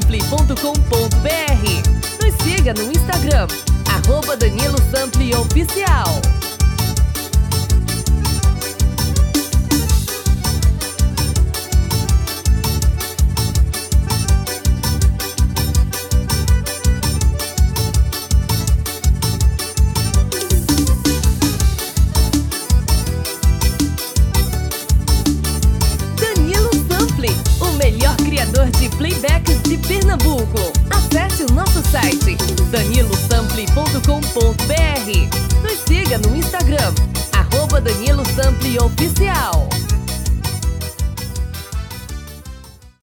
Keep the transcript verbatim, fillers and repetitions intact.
Sample ponto com ponto br. Nos siga no Instagram, arroba Danilo Sample Oficial. O melhor criador de playbacks de Pernambuco. Acesse o nosso site Danilo Sample ponto com ponto br. Nos siga no Instagram, arroba Danilo Sample Oficial.